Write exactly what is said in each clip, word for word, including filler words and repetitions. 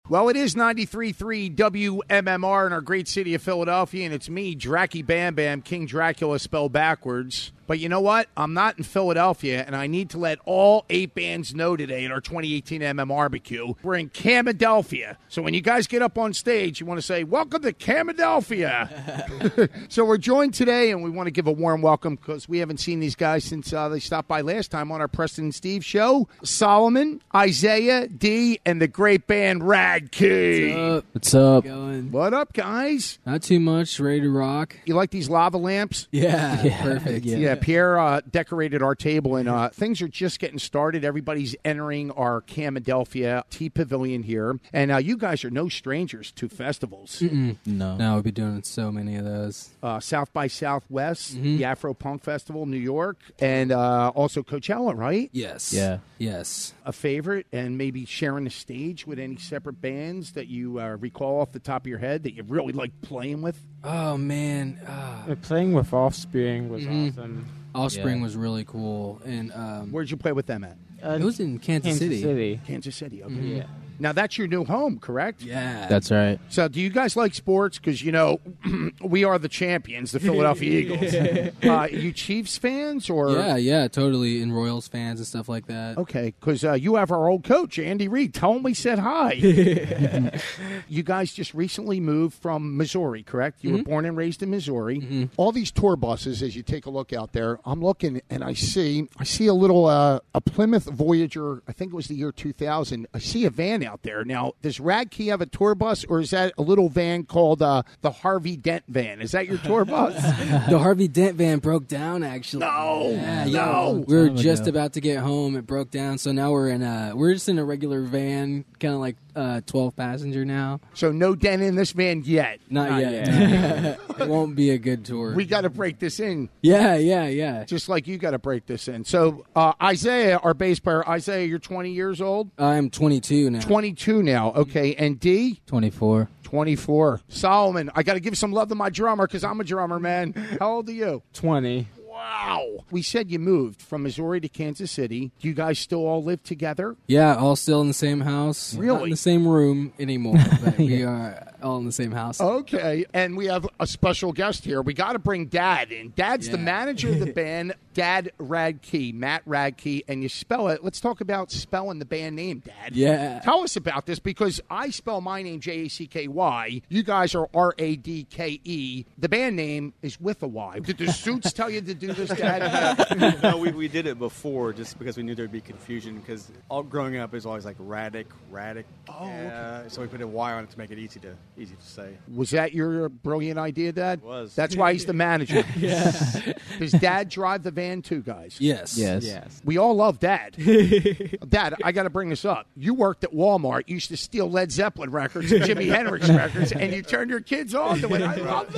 Well, it is ninety-three point three W M M R in our great city of Philadelphia, and it's me, Dracky Bam Bam, King Dracula spelled backwards. But you know what? I'm not in Philadelphia, and I need to let all eight bands know today at our twenty eighteen M M R B Q. We're in Camadelphia. So when you guys get up on stage, you want to say, welcome to Camadelphia. So we're joined today, and we want to give a warm welcome because we haven't seen these guys since uh, they stopped by last time on our Preston and Steve show. Solomon, Isaiah, D, and the great band Rad Key. What's up? What's up? Going? What up, guys? Not too much. Ready to rock. You like these lava lamps? Yeah, Yeah, perfect. yeah. Yeah, Pierre uh, decorated our table, and uh, things are just getting started. Everybody's entering our Camadelphia Tea Pavilion here, and uh, you guys are no strangers to festivals. Mm-mm. No. No, we've been doing so many of those. Uh, South by Southwest, Mhm. the Afro Punk Festival, New York, and uh, also Coachella, right? Yes. Yeah. Yes. A favorite, and maybe sharing the stage with any separate bands that you uh, recall off the top of your head that you really like playing with? Oh man, uh, Uh, Playing with Offspring was Mhm. awesome. Offspring Yeah. was really cool, and um, Where'd you play with them at? Uh, it was in Kansas, Kansas City. City. Kansas City, okay. Mhm. Yeah. Now, that's your new home, correct? Yeah, That's right. So, do you guys like sports? Because, you know, we are the champions, the Philadelphia Eagles. Uh, you Chiefs fans? or yeah, yeah, totally. And Royals fans and stuff like that. Okay, because uh, you have our old coach, Andy Reid. Tell him we said hi. You guys just recently moved from Missouri, correct? You were born and raised in Missouri. All these tour buses, as you take a look out there, I'm looking and I see I see a little uh, a Plymouth Voyager. I think it was the year two thousand. I see a van out there. Now, does Rad Key have a tour bus, or is that a little van called uh, the Harvey Dent van? Is that your tour bus? The Harvey Dent van broke down. Actually, No, yeah, no. yeah. We were Time just ago. about to get home. It broke down, so now we're in a we're just in a regular van, kind of like uh, twelve passenger now. So no dent in this van yet. Not, Not yet. It won't be a good tour. We got to break this in. yeah, yeah, yeah. Just like you got to break this in. So, uh, Isaiah, our bass player, Isaiah, you're twenty years old? I'm twenty-two now. twenty-two now. Okay. And D? twenty-four. twenty-four. Solomon, I got to give some love to my drummer because I'm a drummer, man. How old are you? twenty. Wow. We said you moved from Missouri to Kansas City. Do you guys still all live together? Yeah, all still in the same house. Not Really? in the same room anymore, but we are all in the same house. Okay. And we have a special guest here. We got to bring Dad in. Dad's the Yeah. manager of the band, Dad Rad Key, Matt Rad Key. And you spell it. Let's talk about spelling the band name, Dad. Yeah. Tell us about this because I spell my name J A C K Y. You guys are R A D K E. The band name is with a Y. Did the suits tell you to do this, Dad? No, we, we did it before just because we knew there'd be confusion because all growing up is always like Radic, Radic. Oh, yeah, so we put a Y on it to make it easy to easy to say. Was that your brilliant idea, Dad? It was. That's why he's the manager. Does Dad drive the van too, guys? Yes. Yes. Yes. We all love Dad. Dad, I got to bring this up. You worked at Walmart. You used to steal Led Zeppelin records and Jimi Hendrix records, and you turned your kids on to it. I love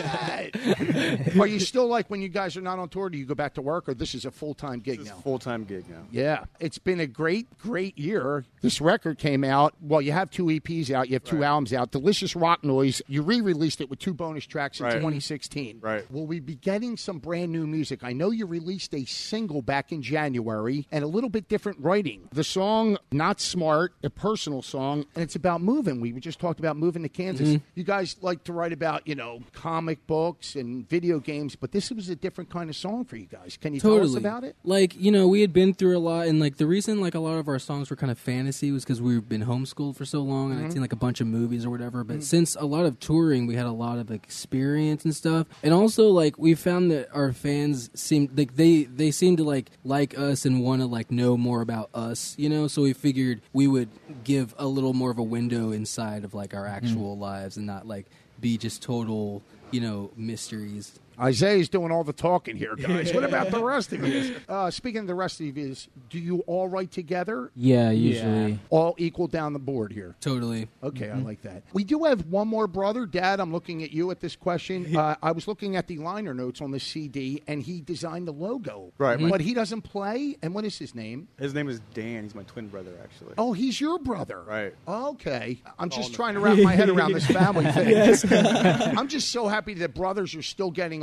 that. Are you still like when you guys are not on tour, do you go back to work, or this is a full-time gig This is now? a full-time gig now. Yeah, it's been a great, great year. This record came out. Well, you have two E Ps out. You have two Right. albums out. Delicious Rock Noise. You re-released it with two bonus tracks in Right. twenty sixteen. Right. Will we be getting some brand new music? I know you released a single back in January and a little bit different writing. The song, Not Smart, a personal song, and it's about moving. We just talked about moving to Kansas. Mm-hmm. You guys like to write about, you know, comic books and video games, but this was a different kind of song for you guys. Can you Totally. tell us about it? Like, you know, we had been through a lot, and like the reason like a lot of our songs were kind of fantasy was because we've been homeschooled for so long, and I'd seen like a bunch of movies or whatever. But since a lot of touring, we had a lot of experience and stuff, and also like we found that our fans seemed like they they seemed to like like us and want to like know more about us, you know. So we figured we would give a little more of a window inside of like our actual lives and not like be just total, you know, mysteries. Isaiah's doing all the talking here, guys. What about the rest of you? Uh, speaking of the rest of you, do you all write together? Yeah, usually. All equal down the board here. Totally. Okay, I like that. We do have one more brother. Dad, I'm looking at you at this question. Uh, I was looking at the liner notes on the C D, and he designed the logo. Right. But he doesn't play. And what is his name? His name is Dan. He's my twin brother, actually. Oh, he's your brother. Right. Okay. I'm just in the trying to wrap my head around this family thing. I'm just so happy that brothers are still getting along.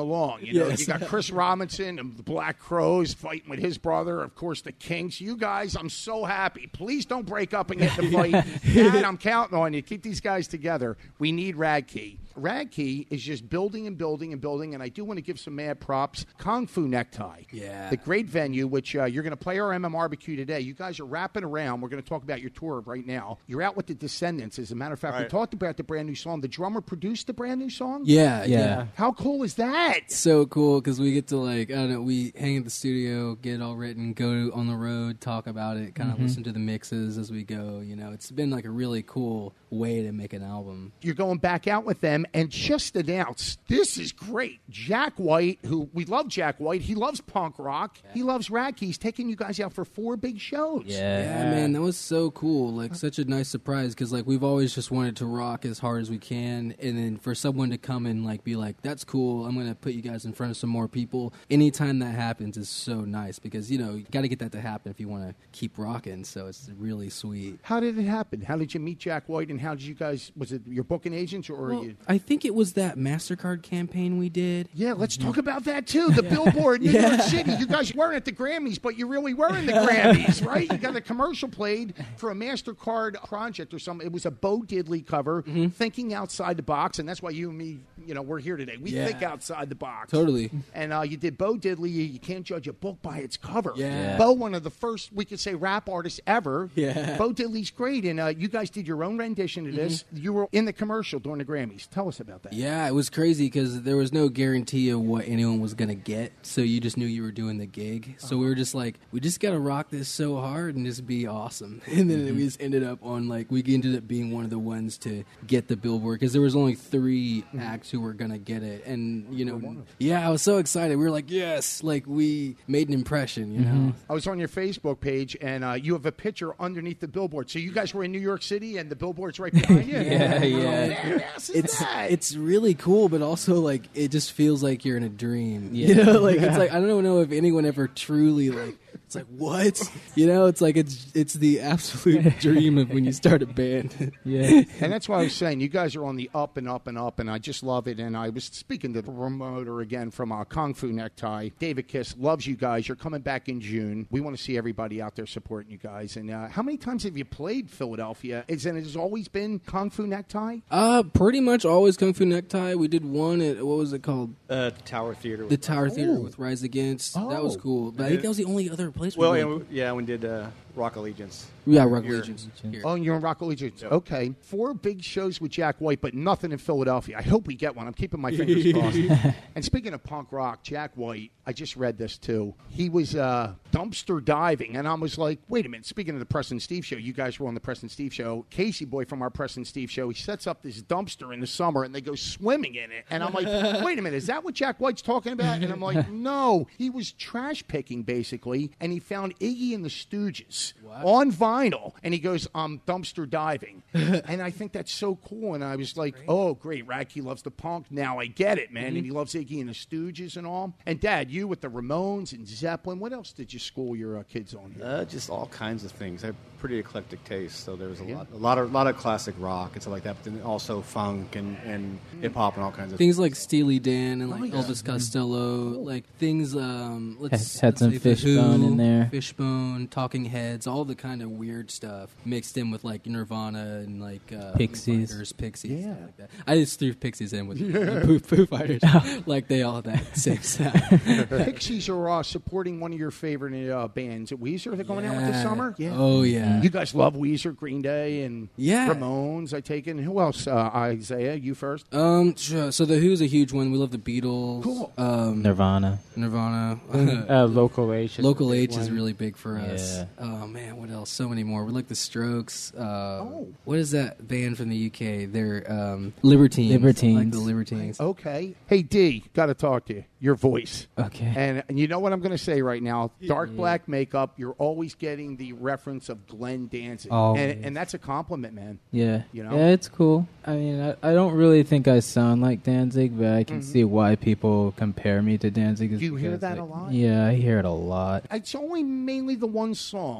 along. You know, Yes. you got Chris Robinson and the Black Crows fighting with his brother, of course, the Kinks. You guys, I'm so happy. Please don't break up and get in the fight. Dad, I'm counting on you. Keep these guys together. We need Radkey. Radkey is just building and building and building, and I do want to give some mad props. Kung Fu Necktie. Yeah. The great venue, which uh, you're going to play our M M R B Q today. You guys are wrapping around. We're going to talk about your tour right now. You're out with the Descendants. As a matter of fact, we Right. talked about the brand new song. The drummer produced the brand new song? Yeah, Yeah. yeah. How cool is that? So cool because we get to like I don't know we hang in the studio, get it all written, go on the road, talk about it, kind of listen to the mixes as we go. You know, it's been like a really cool way to make an album. You're going back out with them and just announced, this is great. Jack White, who we love Jack White, he loves punk rock, he loves Radkey. He's taking you guys out for four big shows. Yeah. Yeah, man, that was so cool. Like such a nice surprise because like we've always just wanted to rock as hard as we can, and then for someone to come and like be like, "That's cool. I'm gonna put you guys in front of some more people." Anytime that happens is so nice because you know you got to get that to happen if you want to keep rocking. So it's really sweet. How did it happen? How did you meet Jack White, and how did you guys, was it your booking agents or Well, you? I think it was that MasterCard campaign we did. Yeah, let's talk about that too. The Billboard, New York City. You guys weren't at the Grammys, but you really were in the Grammys, right? You got a commercial played for a MasterCard project or something. It was a Bo Diddley cover, thinking outside the box, and that's why you and me, you know, we're here today. We Yeah. think outside the box. Totally. And uh, you did Bo Diddley. You, you can't judge a book by its cover. Yeah. Yeah. Bo, one of the first, we could say, rap artists ever. Yeah. Bo Diddley's great, and uh, you guys did your own rendition of this. You were in the commercial during the Grammys. Tell us about that. Yeah, it was crazy because there was no guarantee of what anyone was going to get. So you just knew you were doing the gig. So we were just like, we just got to rock this so hard and just be awesome. And then we just ended up on like, we ended up being one of the ones to get the Billboard because there was only three acts who were going to get it. And, you know, yeah, I was so excited. We were like, yes, like we made an impression, you know? I was on your Facebook page, and uh, you have a picture underneath the billboard. So you guys were in New York City, and the billboard's right behind you? Yeah, Oh, yeah. man, this is It's that. it's really cool, but also like it just feels like you're in a dream. Yeah. You know, like it's like I don't know if anyone ever truly like. It's like what? You know, it's like it's it's the absolute dream of when you start a band. Yeah. And that's why I was saying, you guys are on the up and up and up, and I just love it. And I was speaking to the promoter again from uh, Kung Fu Necktie. David Kiss loves you guys. You're coming back in June. We want to see everybody out there supporting you guys. And uh, how many times have you played Philadelphia? Is and it has always been Kung Fu Necktie? Uh, pretty much always Kung Fu Necktie. We did one at what was it called? Uh, Tower Theater. The Tower Theater Oh. with Rise Against. That Oh. was cool. But I think that was the only other place. well, we and went. we, yeah, we did uh, Rock Allegiance. Yeah, Rock Here. Allegiance. Here. Oh, and you're in Rock Allegiance. Okay. Four big shows with Jack White, but nothing in Philadelphia. I hope we get one. I'm keeping my fingers crossed. And speaking of punk rock, Jack White, I just read this too. He was uh, dumpster diving, and I was like, wait a minute. Speaking of the Preston Steve show, you guys were on the Preston Steve show. Casey Boy from our Preston Steve show, he sets up this dumpster in the summer, and they go swimming in it. And I'm like, wait a minute. Is that what Jack White's talking about? And I'm like, no. He was trash picking, basically, and he found Iggy and the Stooges on vinyl, and he goes, I'm dumpster diving. And I think that's so cool. And I was like, oh, great. Radkey loves the punk. Now I get it, man. And he loves Iggy and the Stooges and all. And, Dad, you with the Ramones and Zeppelin, what else did you school your uh, kids on here? Uh, just all kinds of things. I have pretty eclectic taste, so there was a lot, a lot of, lot of classic rock and stuff like that. But then also funk and, and hip hop and all kinds of Things like Steely Dan and like Oh, yeah. Elvis Costello, like things. Um, let's Had- had let's some say The Fishbone Who, in there. Fishbone, Talking Heads, all the kind of weird stuff mixed in with like Nirvana and like uh, Pixies. Foo Fighters, Pixies, Yeah. stuff like that. I just threw Pixies in with Foo, Foo Fighters, like they all have that same sound. Pixies are uh, supporting one of your favorite uh, bands. Weezer, they're going out with this Yeah. summer? Oh yeah. You guys love Weezer, Green Day, and Yeah. Ramones, I take it. And who else? Uh, Isaiah, you first? Um, sure. So the Who's a huge one. We love the Beatles. Cool. Um, Nirvana. Nirvana. Uh, local H. is a Local big H is one. really big for us. Yeah. Oh man, what else? So many more. We like the Strokes. Uh, Oh. What is that band from the U K? They're um, Libertines. Libertines. Like the Libertines. Okay. Hey, D, got to talk to you. Your voice. Okay. And, and you know what I'm going to say right now? Dark black makeup, you're always getting the reference of Glenn Danzig. Always. And, and that's a compliment, man. Yeah. You know? Yeah, it's cool. I mean, I, I don't really think I sound like Danzig, but I can see why people compare me to Danzig. is Do you hear because, that like, a lot? Yeah, I hear it a lot. It's only mainly the one song.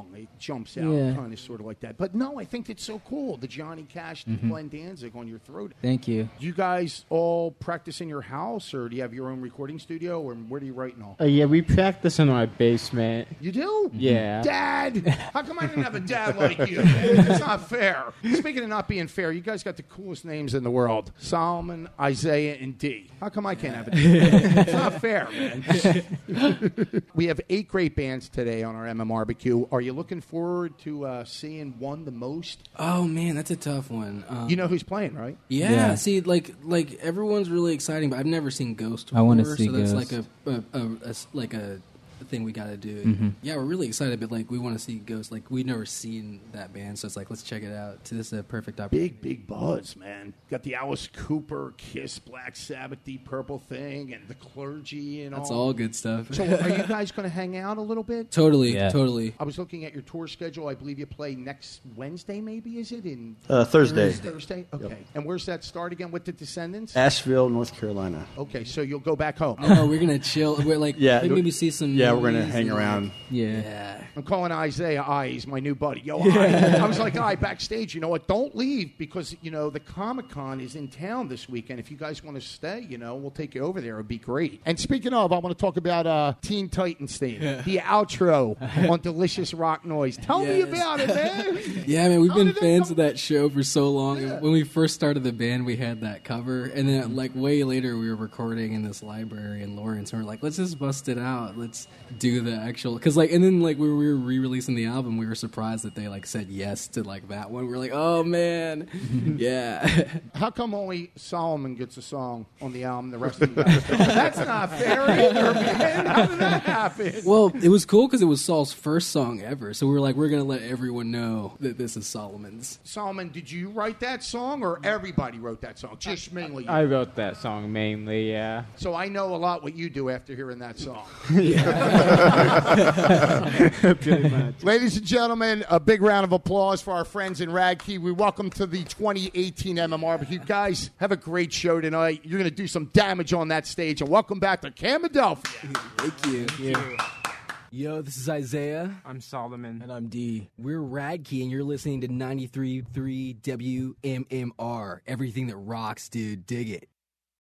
song. It jumps out Yeah. kind of sort of like that. But no, I think it's so cool. The Johnny Cash, the Mhm. Glenn Danzig on your throat. Thank you. Do you guys all practice in your house, or do you have your own recording studio, or where do you write and all? Uh, yeah, we practice in our basement. You do? Yeah. Dad! How come I didn't have a dad like you? It's not fair. Speaking of not being fair, you guys got the coolest names in the world. Solomon, Isaiah, and D. How come I can't have it? It's not fair, man. We have eight great bands today on our M M R B Q. Are you looking forward to uh, seeing one the most? Oh man, that's a tough one. Um, You know who's playing, right? Yeah, Yeah. see, like, like everyone's really exciting, but I've never seen Ghost before. I wanna see so that's Ghost. like a, a, a, a s- like a thing we got to do. Mhm. Yeah, we're really excited, but like we want to see Ghost. Like we've never seen that band, so it's like let's check it out. So this is a perfect opportunity. Big, big buzz, man. Got the Alice Cooper, Kiss, Black Sabbath, Deep Purple thing, and the Clergy and That's all. all good stuff. So are you guys going to hang out a little bit? Totally, Yeah. totally. I was looking at your tour schedule. I believe you play next Wednesday, maybe, is it? In Uh, Thursday. Thursday? Okay. And where's that start again with the Descendants? Asheville, North Carolina. Okay, so you'll go back home. No, we're gonna chill. We're like, Yeah, maybe maybe see some. Yeah, we're gonna movies hang and, around. Yeah. Yeah. I'm calling Isaiah I. He's my new buddy. Yo, I. I was like, I backstage. You know what? Don't leave because, you know, the Comic-Con is in town this weekend. If you guys want to stay, you know, we'll take you over there. It'd be great. And speaking of, I want to talk about uh, Teen Titans theme, the outro on Delicious Rock Noise. Tell me Yes. about it, man. Yeah, man, we've How been did that fans come- of that show for so long. Yeah. And when we first started the band, we had that cover, and then like way later, we were recording in this library in Lawrence, and we're like, let's just bust it out. Let's do the actual, because like, and then like we were re-releasing the album, we were surprised that they like said yes to like that one. We were like, oh man, yeah. How come only Solomon gets a song on the album? The rest of you guys don't? That's not fair either, man. How did that happen? Well, it was cool because it was Saul's first song ever, so we were like, we're gonna let everyone know that this is Solomon's. Solomon, did you write that song or everybody wrote that song? Just mainly you. I wrote that song mainly, yeah. So I know a lot what you do after hearing that song. Pretty much. Ladies and gentlemen, a big round of applause for our friends in Radkey. We welcome to the twenty eighteen M M R. But you guys have a great show tonight. You're going to do some damage on that stage. And welcome back to Camadelphia. Thank you. Yo, this is Isaiah. I'm Solomon. And I'm D. We're Radkey, and you're listening to ninety-three point three W M M R. Everything that rocks, dude. Dig it.